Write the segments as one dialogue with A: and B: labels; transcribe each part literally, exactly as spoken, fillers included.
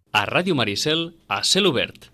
A: A Ràdio Maricel, a cel obert.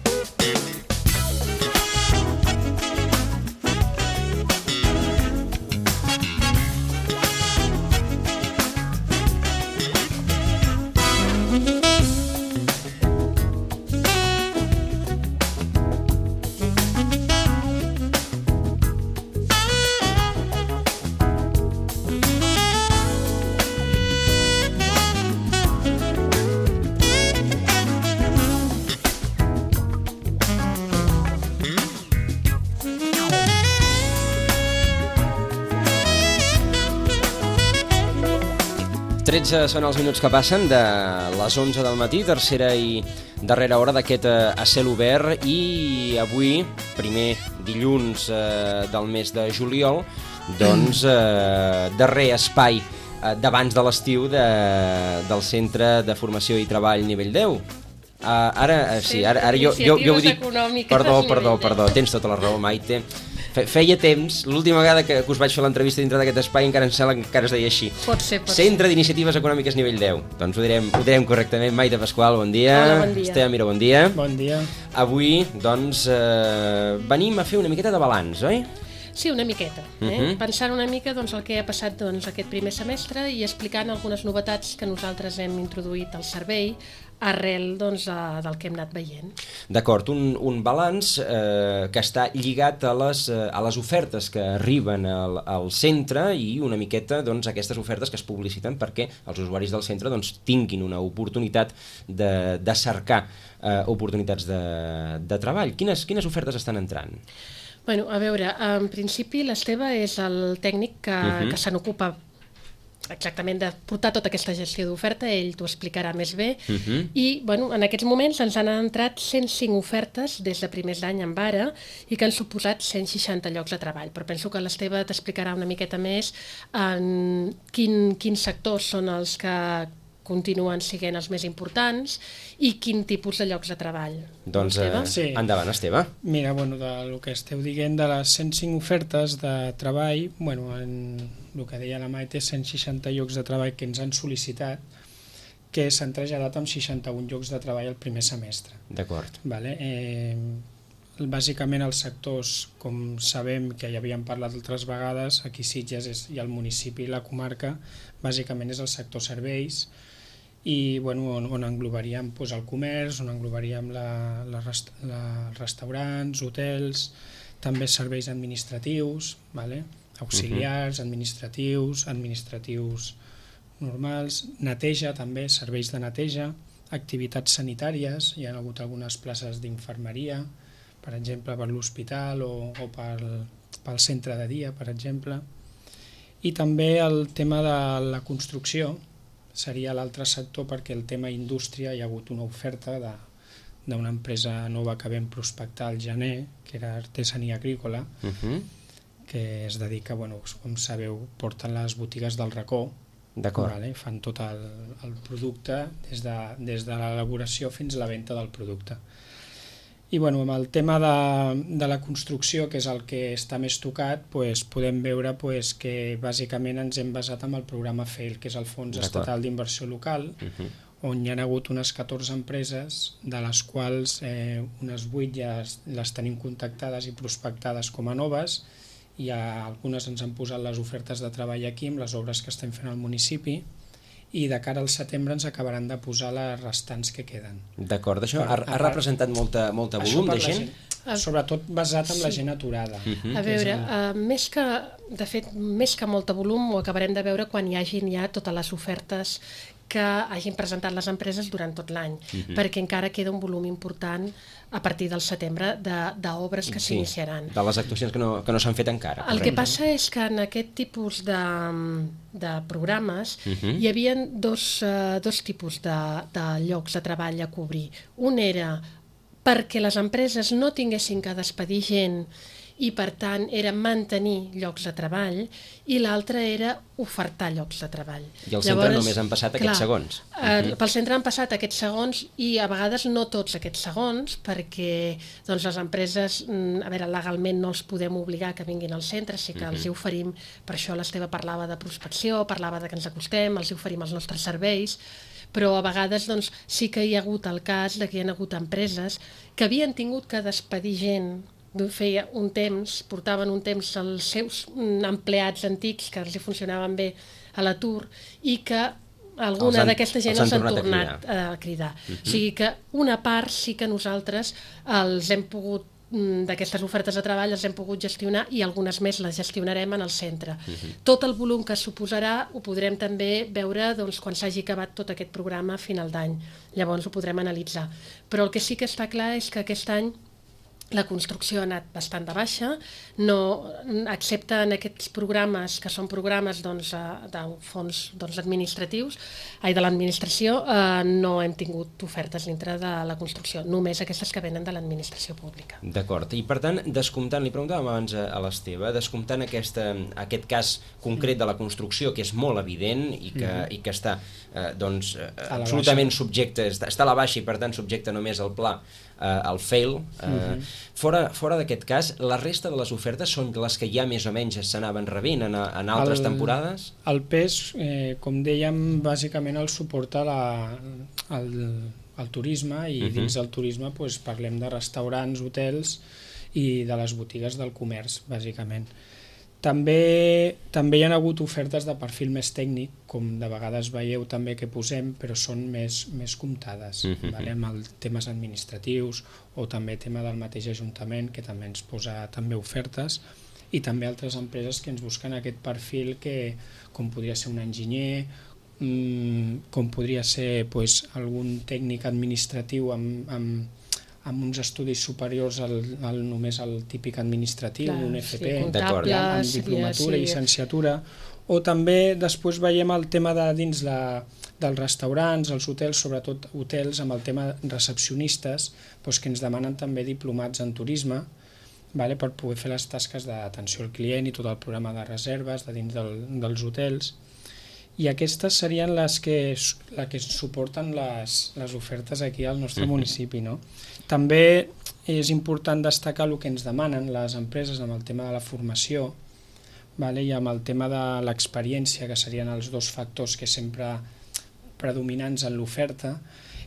B: tretze són els minuts que passen de les onze del matí, tercera i darrera hora d'aquest a cel obert, i avui, primer dilluns eh, del mes de juliol, doncs eh, darrer espai eh, d'abans de l'estiu de, del Centre de Formació i Treball Nivell deu. Uh, ara, uh, sí, ara, ara jo, jo, jo ho dic... Perdó, perdó, perdó, tens tota la raó, Maite. Feia temps, l'última vegada que us vaig fer l'entrevista dintre d'aquest espai encara, encara es deia així.
C: Pot ser, pot
B: Centre d'Iniciatives Econòmiques Nivell deu. Doncs ho direm, ho direm correctament. Maite Pasqual, bon dia.
C: Hola, bon dia.
B: Esteve Mira, bon dia.
D: Bon dia.
B: Avui, doncs, eh, venim a fer una miqueta de balanç, oi?
C: Sí, una miqueta. Eh?
B: Uh-huh.
C: Pensant una mica doncs, el que ha passat doncs, aquest primer semestre i explicant algunes novetats que nosaltres hem introduït al servei arrel doncs, a, del que hem anat veient.
B: D'acord, un, un balanç eh, que està lligat a les, eh, a les ofertes que arriben al, al centre i una miqueta doncs, aquestes ofertes que es publiciten perquè els usuaris del centre doncs, tinguin una oportunitat de, de cercar eh, oportunitats de, de treball. Quines, quines ofertes estan entrant?
C: Bueno, a veure, en principi l'Esteve és el tècnic que, uh-huh. que se n'ocupa exactament de portar tota aquesta gestió d'oferta, ell t'ho explicarà més bé, uh-huh. i bueno, en aquests moments ens han entrat cent cinc ofertes des de primers d'any en vara i que han suposat cent seixanta llocs de treball, però penso que l'Esteve t'explicarà una miqueta més en quin, quins sectors són els que continuen sent els més importants i quin tipus de llocs de treball.
B: Doncs eh, sí. Endavant, Esteve.
D: Mira, bueno, del que esteu dient de les cent cinc ofertes de treball, bueno, en el que deia la Maite, cent seixanta llocs de treball que ens han sol·licitat, que s'han traslladat amb seixanta-un llocs de treball el primer semestre.
B: D'acord.
D: Vale? Eh, bàsicament els sectors, com sabem que ja havíem parlat altres vegades, aquí Sitges és, i el municipi i la comarca, bàsicament és el sector serveis, i bueno, on, on englobaríem pues, el comerç, on englobaríem la, la rest, la, els restaurants, hotels, també serveis administratius, vale? Auxiliars, administratius, administratius normals, neteja també, serveis de neteja, activitats sanitàries, hi ha hagut algunes places d'infermeria, per exemple per l'hospital o, o pel, pel centre de dia, per exemple, i també el tema de la construcció, seria l'altre sector perquè el tema indústria hi ha hagut una oferta d'una empresa nova que vam prospectar al gener, que era artesania agrícola, uh-huh. que es dedica, bueno, com sabeu, porten les botigues del racó, vale? Fan tot el, el producte des de, des de l'elaboració fins a la venda del producte. I bueno, amb el tema de, de la construcció, que és el que està més tocat, pues, podem veure pues, que bàsicament ens hem basat en el programa F E I L, que és el Fons Estatal d'Inversió Local, uh-huh. on hi ha hagut unes catorze empreses, de les quals eh, unes vuit ja les tenim contactades i prospectades com a noves, i algunes ens han posat les ofertes de treball aquí amb les obres que estem fent al municipi, i de cara al setembre ens acabaran de posar les restants que queden.
B: D'acord, això ha, ha representat molta, molta volum de gent?
D: gent? Sobretot basat en sí. la gent aturada.
C: Uh-huh. A veure, uh, més que, de fet, més que molta volum ho acabarem de veure quan hi hagin ja totes les ofertes que hagin presentat les empreses durant tot l'any, uh-huh. perquè encara queda un volum important a partir del setembre d'obres que
B: sí,
C: s'iniciaran.
B: De les actuacions que no, que no s'han fet encara.
C: El correcte. Que passa és que en aquest tipus de, de programes uh-huh. hi havia dos, uh, dos tipus de, de llocs de treball a cobrir. Un era perquè les empreses no tinguessin que despedir gent i per tant era mantenir llocs de treball, i l'altre era ofertar llocs de treball.
B: I al centre Llavors, només han passat aquests clar, segons.
C: Uh, pel centre han passat aquests segons i a vegades no tots aquests segons, perquè doncs, les empreses, a veure, legalment no els podem obligar que vinguin al centre, sí que uh-huh. els hi oferim, per això l'Esteve parlava de prospecció, parlava de que ens acostem, els hi oferim els nostres serveis, però a vegades doncs, sí que hi ha hagut el cas de que hi ha hagut empreses que havien tingut que despedir gent, feia un temps, portaven un temps els seus empleats antics que els funcionaven bé a l'atur i que alguna d'aquesta gent els han tornat a cridar. O sigui que una part sí que nosaltres els hem pogut d'aquestes ofertes de treball els hem pogut gestionar i algunes més les gestionarem en el centre. Uh-huh. Tot el volum que suposarà ho podrem també veure doncs, quan s'hagi acabat tot aquest programa a final d'any. Llavors ho podrem analitzar. Però el que sí que està clar és que aquest any la construcció ha anat bastant de baixa, no, excepte en aquests programes que són programes doncs, de fons doncs, administratius, ai, de l'administració, eh, no hem tingut ofertes dintre de la construcció, només aquestes que venen de l'administració pública.
B: D'acord, i per tant, descomptant, li preguntàvem abans a l'Esteve, descomptant aquesta, aquest cas concret de la construcció, que és molt evident i que, mm-hmm. i que està eh, doncs, absolutament subjecte, està, està a la baixa i per tant subjecte només al pla, eh, al fail, eh, mm-hmm. Fora, fora d'aquest cas, la resta de les ofertes són les que ja més o menys s'anaven rebent en, en altres el, temporades?
D: El P E S, eh, com dèiem, bàsicament el suporta la, el, el turisme i uh-huh. dins del turisme pues, parlem de restaurants, hotels i de les botigues del comerç, bàsicament. També, també hi ha hagut ofertes de perfil més tècnic, com de vegades veieu també que posem, però són més, més comptades, uh-huh. vale? Amb els temes administratius o també tema del mateix Ajuntament, que també ens posa també ofertes, i també altres empreses que ens busquen aquest perfil que, com podria ser un enginyer, mmm, com podria ser pues, algun tècnic administratiu amb, amb amb uns estudis superiors al, al només al típic administratiu,
C: clar,
D: un F P,
C: sí,
D: amb diplomatura i sí. llicenciatura, o també després veiem el tema de dins la, dels restaurants, els hotels, sobretot hotels amb el tema recepcionistes, doncs que ens demanen també diplomats en turisme, vale, per poder fer les tasques d'atenció al client i tot el programa de reserves de dins del, dels hotels. I aquestes serien les que, les que suporten les, les ofertes aquí al nostre uh-huh. municipi, no? També és important destacar el que ens demanen les empreses amb el tema de la formació, vale? I amb el tema de l'experiència, que serien els dos factors que sempre predominants en l'oferta,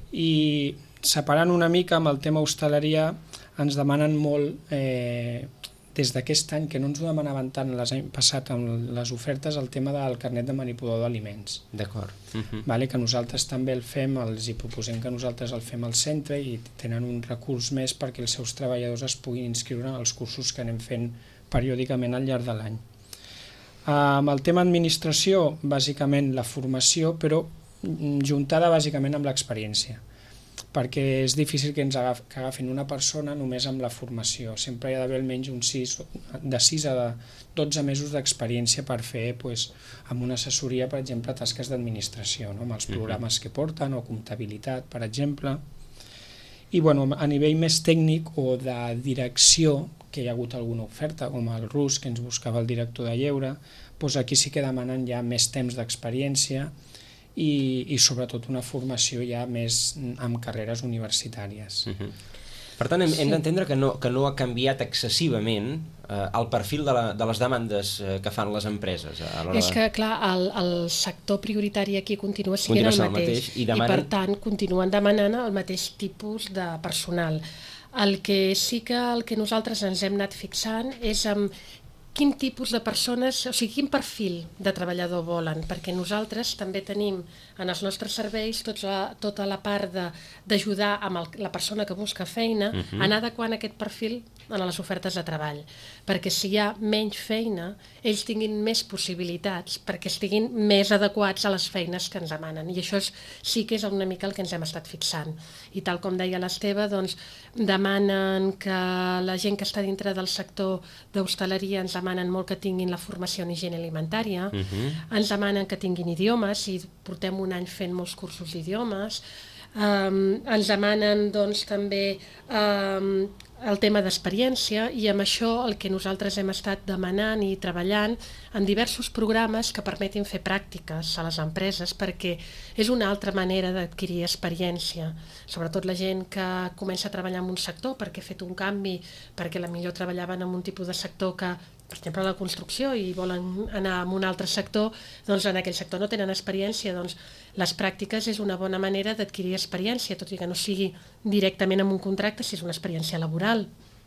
D: i separant una mica amb el tema hostaleria ens demanen molt eh, des d'aquest any, que no ens ho demanaven tant l'any passat amb les ofertes, el tema del carnet de manipulador d'aliments.
B: D'acord. Uh-huh.
D: Vale, que nosaltres també el fem, els hi proposem que nosaltres el fem al centre i tenen un recurs més perquè els seus treballadors es puguin inscriure als cursos que anem fent periòdicament al llarg de l'any. Amb el tema administració, bàsicament la formació, però juntada bàsicament amb l'experiència, perquè és difícil que ens agaf, que agafin una persona només amb la formació. Sempre hi ha d'haver almenys un sis, de sis a dotze mesos d'experiència per fer, pues, amb una assessoria, per exemple, tasques d'administració, no? Amb els programes que porten, o comptabilitat, per exemple. I bueno, a nivell més tècnic o de direcció, que hi ha hagut alguna oferta, com el Rus, que ens buscava el director de lleure, doncs aquí sí que demanen ja més temps d'experiència, I, i sobretot una formació ja més amb carreres universitàries.
B: Uh-huh. Per tant, hem, hem d'entendre que no, que no ha canviat excessivament eh, el perfil de, la, de les demandes eh, que fan les empreses. A l'hora
C: És que, clar, el, el sector prioritari aquí continua sent el mateix, el mateix i, demanen... i per tant continuen demanant el mateix tipus de personal. El que sí que el que nosaltres ens hem anat fixant és amb quin tipus de persones, o sigui, quin perfil de treballador volen, perquè nosaltres també tenim en els nostres serveis tots la, tota la part d'ajudar amb el, la persona que busca feina, uh-huh. anar adequant aquest perfil en les ofertes de treball, perquè si hi ha menys feina, ells tinguin més possibilitats, perquè estiguin més adequats a les feines que ens demanen, i això és, sí que és una mica el que ens hem estat fixant. I tal com deia l'Esteve, doncs, demanen que la gent que està dintre del sector d'hostaleria ens demanen molt que tinguin la formació en higiene alimentària, uh-huh. ens demanen que tinguin idiomes, i portem un any fent molts cursos d'idiomes, um, ens demanen doncs, també um, el tema d'experiència, i amb això el que nosaltres hem estat demanant i treballant en diversos programes que permetin fer pràctiques a les empreses, perquè és una altra manera d'adquirir experiència, sobretot la gent que comença a treballar en un sector perquè ha fet un canvi, perquè la millor treballaven en un tipus de sector que per exemple, a la construcció i volen anar a un altre sector, doncs en aquell sector no tenen experiència, doncs les pràctiques és una bona manera d'adquirir experiència, tot i que no sigui directament amb un contracte, si és una experiència laboral.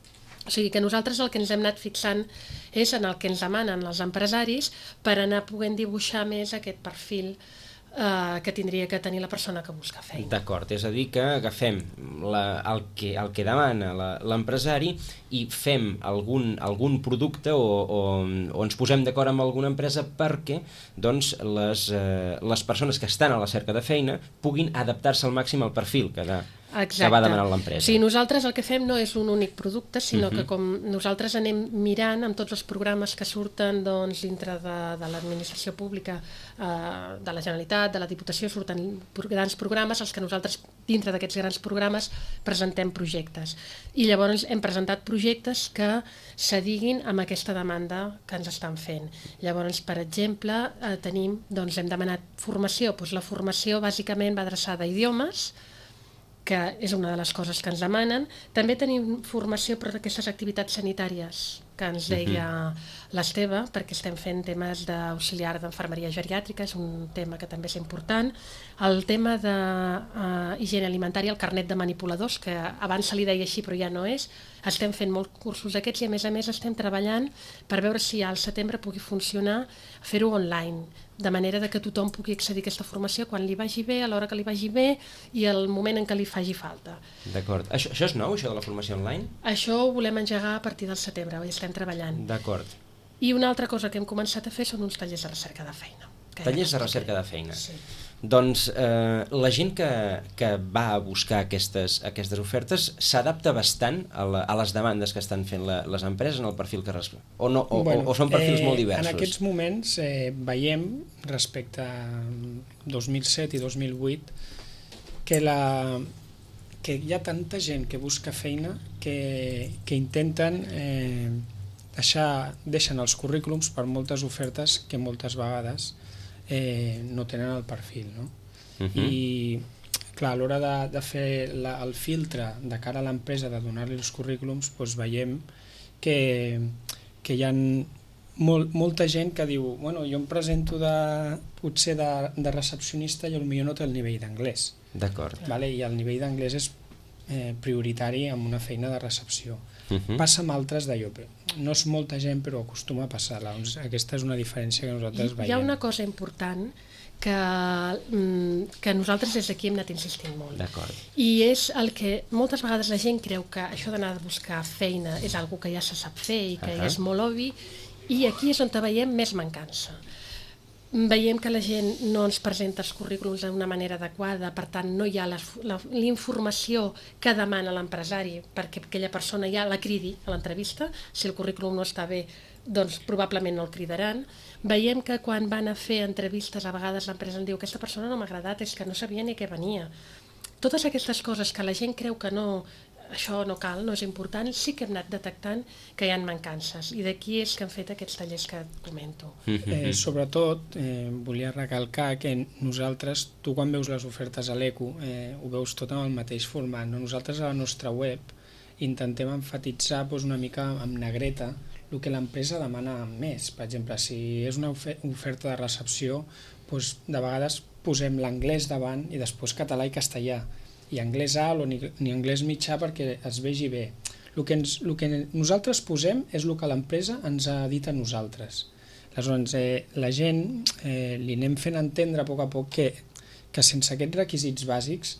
C: O sigui que nosaltres el que ens hem anat fixant és en el que ens demanen els empresaris per anar podent dibuixar més aquest perfil eh, que tindria que tenir la persona que busca feina.
B: D'acord, és a dir que agafem la, el, que, el que demana l'empresari i fem algun, algun producte o, o, o ens posem d'acord amb alguna empresa perquè doncs, les, eh, les persones que estan a la cerca de feina puguin adaptar-se al màxim al perfil que de...
C: Exacte.
B: que va demanant l'empresa.
C: Sí, nosaltres el que fem no és un únic producte, sinó uh-huh. que com nosaltres anem mirant amb tots els programes que surten doncs, dintre de, de l'administració pública, eh, de la Generalitat, de la Diputació, surten grans programes, els que nosaltres dintre d'aquests grans programes presentem projectes. I llavors hem presentat projectes que s'adiguin amb aquesta demanda que ens estan fent. Llavors, per exemple, eh, tenim, doncs hem demanat formació, doncs la formació bàsicament va adreçada a idiomes, que és una de les coses que ens demanen. També tenim formació per aquestes activitats sanitàries que ens deia l'Esteve, perquè estem fent temes d'auxiliar d'enfermeria geriàtrica, és un tema que també és important. El tema d'higiene alimentària, el carnet de manipuladors, que abans se li deia així però ja no és, estem fent molts cursos d'aquests i a més a més estem treballant per veure si al setembre pugui funcionar fer-ho online, de manera que tothom pugui accedir a aquesta formació quan li vagi bé, a l'hora que li vagi bé i al moment en què li faci falta.
B: D'acord. Això, això és nou, això de la formació online?
C: Això ho volem engegar a partir del setembre, ho estem treballant.
B: D'acord.
C: I una altra cosa que hem començat a fer són uns tallers de recerca de feina.
B: Tallers de recerca de feina.
C: Sí.
B: Doncs eh, la gent que, que va a buscar aquestes, aquestes ofertes s'adapta bastant a, la, a les demandes que estan fent la, les empreses en el perfil que responen? O, no, o, bueno, o, o són perfils eh, molt diversos?
D: En aquests moments eh, veiem, respecte a dos mil set i dos mil vuit, que, la, que hi ha tanta gent que busca feina que, que intenten eh, deixar, deixen els currículums per moltes ofertes que moltes vegades Eh, no tenen el perfil, no? Uh-huh. I clar, a l'hora de, de fer la, el filtre de cara a l'empresa, de donar-li els currículums, doncs veiem que, que hi ha molt, molta gent que diu, bueno, jo em presento de, potser de, de recepcionista i potser no té el nivell d'anglès.
B: D'acord.
D: Vale? I el nivell d'anglès és eh, prioritari en una feina de recepció. Uh-huh. Passa amb altres d'allò, no és molta gent però acostuma a passar. Doncs aquesta és una diferència que nosaltres veiem.
C: Hi ha una cosa important que, que nosaltres des d'aquí hem anat insistint molt.
B: D'acord.
C: I és el que moltes vegades la gent creu que això d'anar a buscar feina és algo que ja se sap fer i que uh-huh. és molt obvi, i aquí és on veiem més mancança. Veiem que la gent no ens presenta els currículums d'una manera adequada, per tant no hi ha la, la, la informació que demana l'empresari perquè aquella persona ja la cridi a l'entrevista. Si el currículum no està bé, doncs probablement no el cridaran. Veiem que quan van a fer entrevistes a vegades l'empresa em diu aquesta persona no m'ha agradat, és que no sabia ni què venia. Totes aquestes coses que la gent creu que no, això no cal, no és important, sí que hem anat detectant que hi ha mancances i d'aquí és que hem fet aquests tallers que et comento.
D: Eh, sobretot, eh, volia recalcar que nosaltres, tu quan veus les ofertes a l'Eco, eh, ho veus tot en el mateix format. No? Nosaltres a la nostra web intentem enfatitzar doncs, una mica amb negreta el que l'empresa demana més. Per exemple, si és una oferta de recepció, doncs, de vegades posem l'anglès davant i després català i castellà, i anglès alt o ni, ni anglès mitjà perquè es vegi bé. El que, ens, el que nosaltres posem és el que l'empresa ens ha dit a nosaltres. Aleshores, eh, la gent eh, li anem fent entendre a poc a poc que, que sense aquests requisits bàsics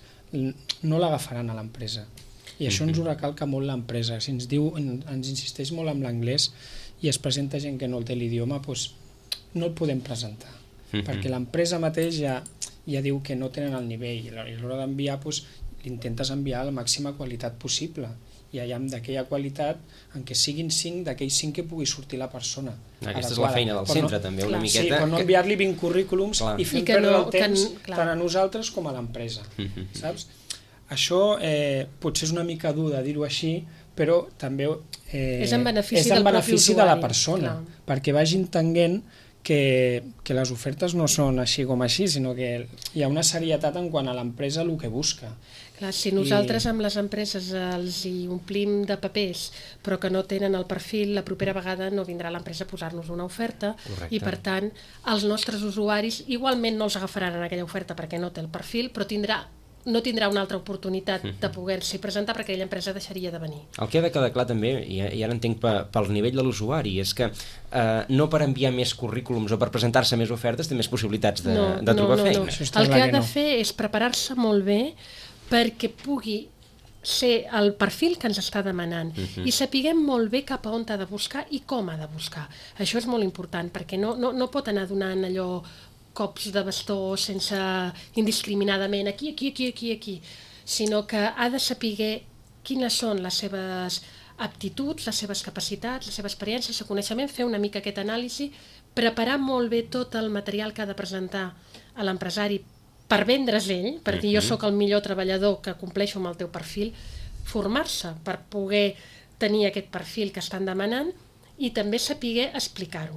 D: no l'agafaran a l'empresa. I això ens ho recalca molt l'empresa. Si ens diu, ens insisteix molt amb l'anglès i es presenta gent que no el té l'idioma, doncs no el podem presentar. Mm-hmm. Perquè l'empresa mateix ja, ja diu que no tenen el nivell i a l'hora d'enviar doncs, intentes enviar la màxima qualitat possible i allà d'aquella qualitat en què siguin cinc d'aquells cinc que pugui sortir la persona.
B: Aquesta és la feina del centre, no, també, una
C: clar,
B: miqueta.
D: Sí, però no enviar-li vint currículums clar. I fer perdre no, el temps que, tant a nosaltres com a l'empresa. Mm-hmm. Saps? Això eh, potser és una mica dur de dir-ho així, però també eh,
C: és en benefici,
D: és en
C: del
D: benefici de la persona, clar. Perquè vagi entenent que, que les ofertes no són així com així, sinó que hi ha una serietat en quant a l'empresa el que busca.
C: Clar, si nosaltres amb les empreses els hi omplim de papers però que no tenen el perfil, la propera vegada no vindrà l'empresa a posar-nos una oferta. Correcte. I per tant els nostres usuaris igualment no els agafaran en aquella oferta perquè no té el perfil, però tindrà no tindrà una altra oportunitat de poder-s'hi presentar perquè aquella empresa deixaria de venir.
B: El que ha de quedar clar també, i ara entenc pel nivell de l'usuari, és que eh, no per enviar més currículums o per presentar-se més ofertes té més possibilitats de,
C: no,
B: de trobar
C: no, no,
B: feina.
C: No. El que ha de fer és preparar-se molt bé perquè pugui ser el perfil que ens està demanant uh-huh. i sapiguem molt bé cap a on ha de buscar i com ha de buscar. Això és molt important perquè no, no, no pot anar donant allò cops de bastó sense indiscriminadament aquí, aquí, aquí, aquí, aquí, sinó que ha de saber quines són les seves aptituds, les seves capacitats, la seva experiència, el seu coneixement, fer una mica aquesta anàlisi, preparar molt bé tot el material que ha de presentar a l'empresari per vendre's ell, per dir jo sóc el millor treballador que compleixo amb el teu perfil, formar-se per poder tenir aquest perfil que estan demanant i també saber explicar-ho.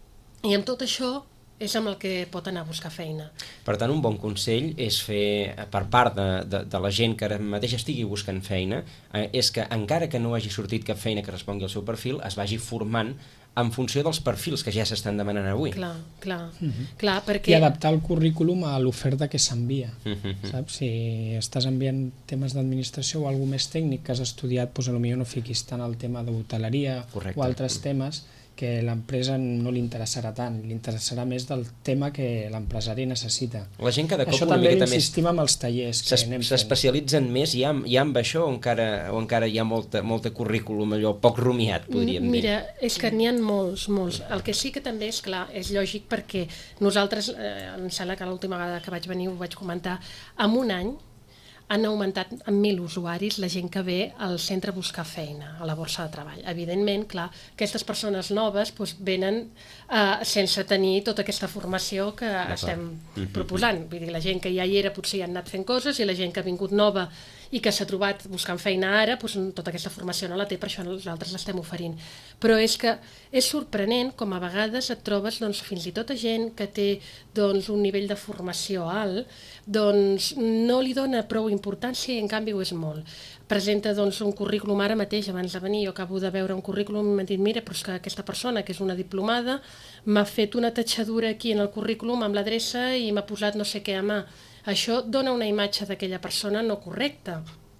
C: I amb tot això és amb el que pot anar a buscar feina.
B: Per tant, un bon consell és fer, per part de, de, de la gent que ara mateix estigui buscant feina, eh, és que encara que no hagi sortit cap feina que respongui al seu perfil, es vagi formant en funció dels perfils que ja s'estan demanant avui.
C: Clar, clar, uh-huh. clar, perquè...
D: I adaptar el currículum a l'oferta que s'envia,
B: uh-huh.
D: saps? Si estàs enviant temes d'administració o alguna més tècnic que has estudiat, doncs potser no fiquis tant el tema d'hoteleria o altres temes que l'empresa no li interessarà tant, li interessarà més del tema que l'empresari necessita.
B: La gent cada cop
D: això
B: una
D: també
B: miqueta més...
D: insistim amb els tallers que anem fent.
B: S'especialitzen més ja, ja amb això o encara, o encara hi ha molta, molta currículum, allò poc rumiat, podríem dir?
C: Mira, és que n'hi ha molts, molts. El que sí que també és clar, és lògic perquè nosaltres, eh, em sembla que l'última vegada que vaig venir ho vaig comentar, en un any han augmentat en mil usuaris la gent que ve al centre a buscar feina, a la borsa de treball. Evidentment, clar, aquestes persones noves doncs, venen eh, sense tenir tota aquesta formació que estem proposant. Vull dir, la gent que ja hi era potser ja ha anat fent coses i la gent que ha vingut nova i que s'ha trobat buscant feina ara, doncs, tota aquesta formació no la té, per això nosaltres l'estem oferint. Però és que és sorprenent com a vegades et trobes doncs, fins i tot a gent que té doncs, un nivell de formació alt, doncs no li dona prou importància i en canvi ho és molt. Presenta doncs, un currículum ara mateix, abans de venir, jo acabo de veure un currículum i m'han dit, mira, però és que aquesta persona, que és una diplomada, m'ha fet una tatxadura aquí en el currículum amb l'adreça i m'ha posat no sé què a mà. Això dona una imatge d'aquella persona no correcta,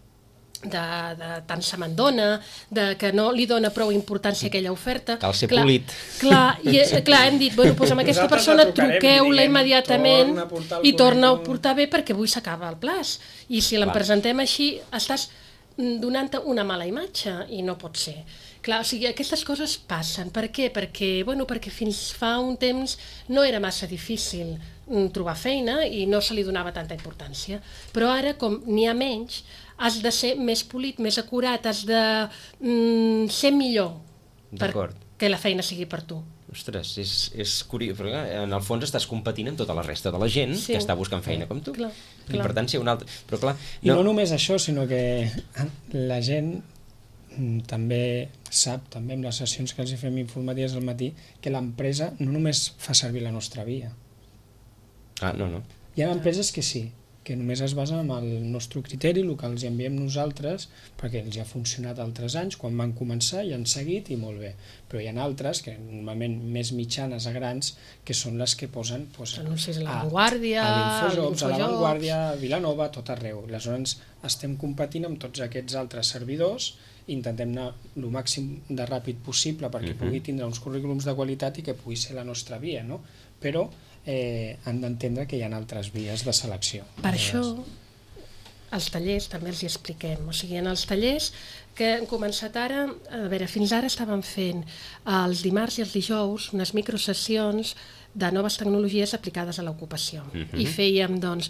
C: de, de tant se me'n dona, de que no li dona prou importància a aquella oferta.
B: Cal ser clar, polit.
C: Clar, i, clar, hem dit, bueno, doncs amb aquesta persona truqueu-la immediatament i torna a portar bé perquè avui s'acaba el plaç. I si la presentem així, estàs donant-te una mala imatge i no pot ser. Clar, o sigui, aquestes coses passen. Per què? Perquè, bueno, perquè fins fa un temps no era massa difícil trobar feina i no se li donava tanta importància. Però ara, com n'hi ha menys, has de ser més polit, més acurat, has de mm, ser millor perquè la feina sigui per tu.
B: Ostres, és, és curiós, perquè en el fons estàs competint amb tota la resta de la gent sí. que està buscant feina com tu.
C: Clar,
B: I clar. Per tant, si un altre... Però, clar,
D: no... I no només això, sinó que la gent també sap, també amb les sessions que els fem informatives al matí, que l'empresa no només fa servir la nostra via.
B: Ah, no, no.
D: Hi ha empreses que sí, que només es basen en el nostre criteri, el que els enviem nosaltres, perquè els ha funcionat altres anys, quan van començar i han seguit i molt bé. Però hi ha altres, que normalment més mitjanes a grans, que són les que posen doncs,
C: anuncis a l'Avantguàrdia,
D: a l'Infojobs, a l'Avantguàrdia, a Vilanova, tot arreu. Aleshores estem competint amb tots aquests altres servidors i intentem anar el màxim de ràpid possible perquè uh-huh. pugui tindre uns currículums de qualitat i que pugui ser la nostra via, no? Però eh, han d'entendre que hi ha altres vies de selecció.
C: Per això, als tallers també els hi expliquem. O sigui, en els tallers que hem començat ara, a veure, fins ara estàvem fent els dimarts i els dijous unes microsessions de noves tecnologies aplicades a l'ocupació. Uh-huh. I fèiem, doncs,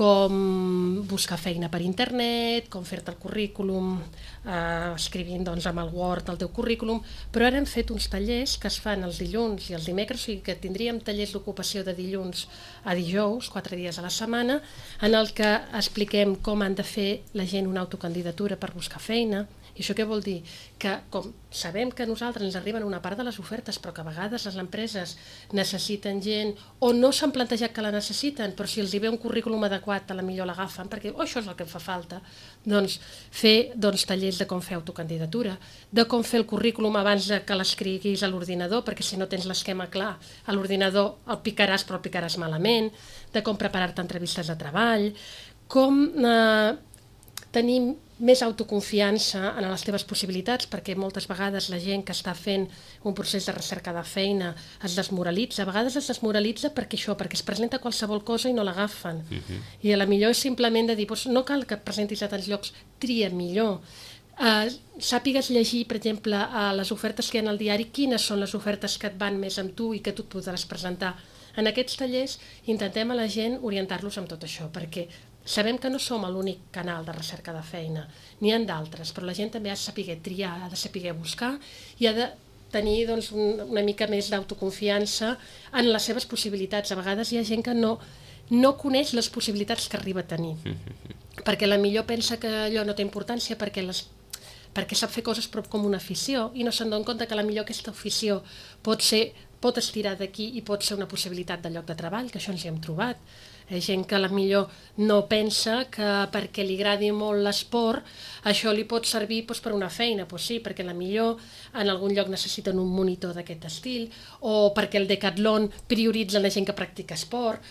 C: com buscar feina per internet, com fer-te el currículum, eh, escrivint, doncs, amb el Word el teu currículum, però ara hem fet uns tallers que es fan els dilluns i els dimecres, o sigui que tindríem tallers d'ocupació de dilluns a dijous, quatre dies a la setmana, en el que expliquem com han de fer la gent una autocandidatura per buscar feina. I això què vol dir? Que com sabem que a nosaltres ens arriben una part de les ofertes, però que a vegades les empreses necessiten necessiten gent o no s'han plantejat que la necessiten, però si els hi ve un currículum adequat, a la millor l'agafen, perquè oh, això és el que em fa falta. Doncs fer doncs, tallers de com fer autocandidatura, de com fer el currículum abans que l'escriguis a l'ordinador, perquè si no tens l'esquema clar, a l'ordinador el picaràs però el picaràs malament, de com preparar-te entrevistes de treball, com eh, tenir més autoconfiança en les teves possibilitats, perquè moltes vegades la gent que està fent un procés de recerca de feina es desmoralitza. A vegades es desmoralitza perquè això, perquè es presenta qualsevol cosa i no l'agafen. Uh-huh. I a la millor és simplement de dir, doncs no cal que et presentis a tants llocs, tria millor. Uh, sàpigues llegir, per exemple, a les ofertes que hi ha al diari, quines són les ofertes que et van més amb tu i que tu et podràs presentar. En aquests tallers intentem a la gent orientar-los amb tot això, perquè sabem que no som l'únic canal de recerca de feina, n'hi ha d'altres, però la gent també ha de saber triar, ha de saber buscar i ha de tenir doncs, un, una mica més d'autoconfiança en les seves possibilitats. A vegades hi ha gent que no, no coneix les possibilitats que arriba a tenir, perquè la millor pensa que allò no té importància perquè, les, perquè sap fer coses però com una afició i no se'n dona compte que la millor aquesta afició pot, ser, pot estirar d'aquí i pot ser una possibilitat de lloc de treball, que això ens hi hem trobat. Hi ha gent que a la millor no pensa que perquè li agradi molt l'esport això li pot servir doncs, per una feina, doncs sí, perquè a la millor en algun lloc necessiten un monitor d'aquest estil o perquè el Decathlon prioritza la gent que practica esport.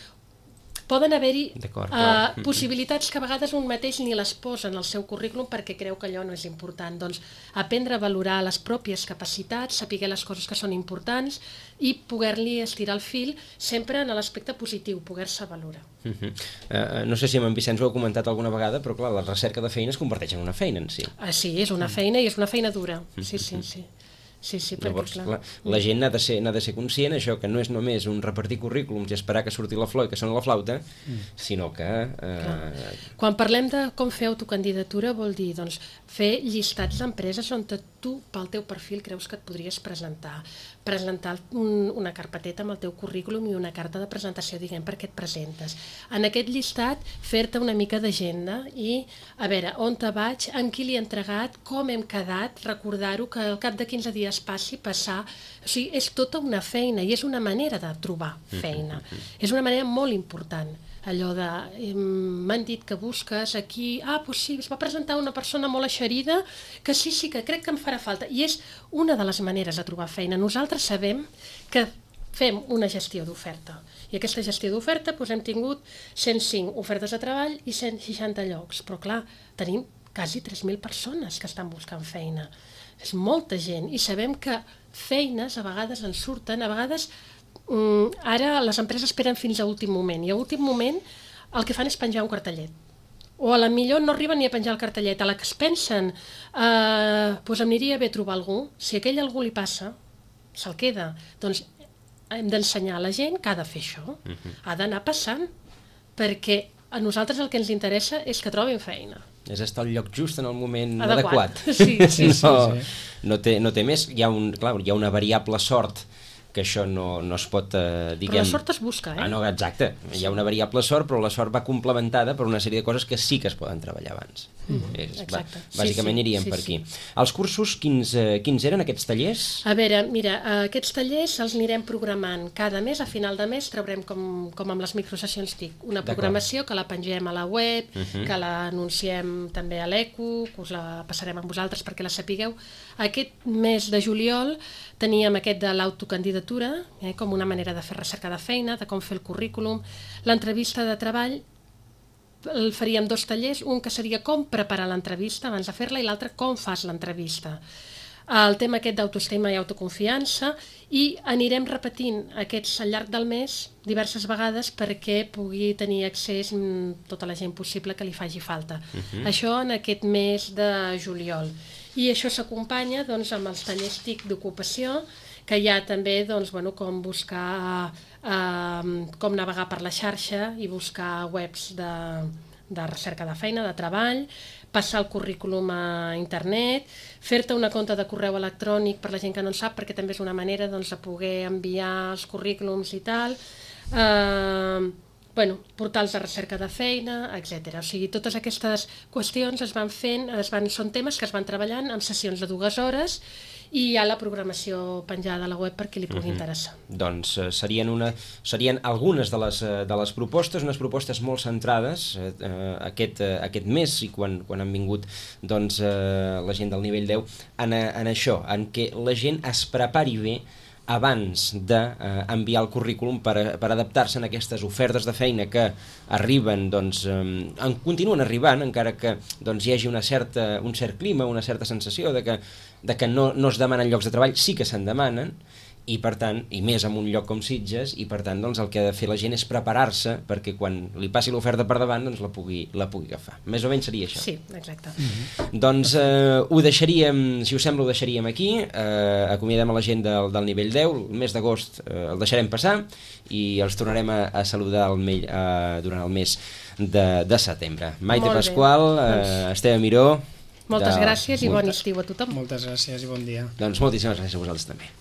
C: Poden haver-hi uh, possibilitats que a vegades un mateix ni les posa en el seu currículum perquè creu que allò no és important. Doncs aprendre a valorar les pròpies capacitats, saber les coses que són importants i poder-li estirar el fil sempre en l'aspecte positiu, poder-se valorar.
B: Uh -huh. uh, no sé si amb en Vicenç ho heu comentat alguna vegada, però clar, la recerca de feina es converteix en una feina en si.
C: Ah, sí, és una feina i és una feina dura. Sí, sí, sí. Sí, sí, perquè,
B: Llavors,
C: clar,
B: clar, la gent n'ha de ser, n'ha de ser conscient això, que no és només un repartir currículums i esperar que surti la flor i que soni la flauta, mm. sinó que... Eh...
C: Quan parlem de com fer autocandidatura vol dir doncs, fer llistats d'empreses on tu, pel teu perfil, creus que et podries presentar, presentar un, una carpeteta amb el teu currículum i una carta de presentació, diguem, per què et presentes. En aquest llistat, fer-te una mica d'agenda i, a veure, on te vaig, amb qui l'he entregat, com hem quedat, recordar-ho, que al cap de quinze dies passi, passar... O sigui, és tota una feina i és una manera de trobar feina. És una manera molt important. Allò de, m'han dit que busques aquí, ah, doncs sí, es va presentar una persona molt eixerida, que sí, sí, que crec que em farà falta. I és una de les maneres de trobar feina. Nosaltres sabem que fem una gestió d'oferta. I aquesta gestió d'oferta doncs hem tingut cent cinc ofertes de treball i cent seixanta llocs. Però clar, tenim quasi tres mil persones que estan buscant feina. És molta gent i sabem que feines a vegades en surten, a vegades um, ara les empreses esperen fins a últim moment i a últim moment el que fan és penjar un cartellet o a la millor no arriben ni a penjar el cartellet, a la que es pensen eh, doncs em aniria bé trobar algú, si aquell algú li passa se'l queda, doncs hem d'ensenyar a la gent que ha de fer això, ha d'anar passant perquè a nosaltres el que ens interessa és que trobin feina.
B: És estar al lloc just en el moment
C: adequat.
B: adequat.
C: Sí, sí, sí.
B: No,
C: sí.
B: no, té, no té més. Hi ha, un, clar, hi ha una variable sort que això no, no es pot, eh, diguem...
C: Però la sort es busca, eh?
B: Ah, no, exacte. Hi ha una variable sort, però la sort va complementada per una sèrie de coses que sí que es poden treballar abans.
C: Mm,
B: és,
C: exacte.
B: Va, bàsicament
C: sí, sí,
B: iríem
C: sí,
B: per aquí.
C: Sí.
B: Els cursos, quins, eh, quins eren aquests tallers?
C: A veure, mira, aquests tallers els anirem programant cada mes, a final de mes traurem, com, com amb les microsessions T I C, una programació que la pengem a la web, uh -huh. que l'anunciem també a l'E C U, que us la passarem amb vosaltres perquè la sapigueu. Aquest mes de juliol teníem aquest de l'autocandidatura, eh, com una manera de fer recerca de feina, de com fer el currículum. L'entrevista de treball el faríem dos tallers, un que seria com preparar l'entrevista abans de fer-la i l'altre com fas l'entrevista. El tema aquest d'autoestima i autoconfiança i anirem repetint aquests al llarg del mes diverses vegades perquè pugui tenir accés a tota la gent possible que li faci falta. Uh-huh. Això en aquest mes de juliol. I això s'acompanya doncs, amb els tallers T I C d'ocupació, que hi ha també doncs, bueno, com buscar, eh, com navegar per la xarxa i buscar webs de, de recerca de feina, de treball, passar el currículum a internet, fer-te una compte de correu electrònic per la gent que no en sap, perquè també és una manera doncs, de poder enviar els currículums i tal, eh, bueno, portals de recerca de feina, etcètera. O sigui, totes aquestes qüestions es van fent, es van, són temes que es van treballant en sessions de dues hores i hi ha la programació penjada a la web per qui li pugui uh-huh. interessar.
B: Doncs eh, serien, una, serien algunes de les, eh, de les propostes, unes propostes molt centrades eh, aquest, eh, aquest mes i quan, quan han vingut doncs, eh, la gent del nivell deu en, en això, en què la gent es prepari bé abans d'enviar eh, el currículum per, per adaptar-se a aquestes ofertes de feina que arriben, doncs, eh, en, continuen arribant, encara que doncs, hi hagi una certa, un cert clima, una certa sensació de que, de que no, no es demanen llocs de treball, sí que se'n demanen, i per tant, i més en un lloc com Sitges, i per tant doncs, el que ha de fer la gent és preparar-se perquè quan li passi l'oferta per davant doncs, la, pugui, la pugui agafar. Més o menys seria això.
C: Sí, exacte.
B: Mm-hmm. Doncs eh, ho deixaríem, si us sembla ho deixaríem aquí, eh, acomiadem a la gent del, del nivell deu, el mes d'agost eh, el deixarem passar i els tornarem a, a saludar el, eh, durant el mes de, de setembre. Maite
C: Molt
B: Pasqual, eh, Esteve Miró.
C: Moltes
B: de...
C: gràcies i
B: Moltes...
C: bon estiu a tothom.
D: Moltes gràcies i bon dia.
B: Doncs moltíssimes gràcies a vosaltres també.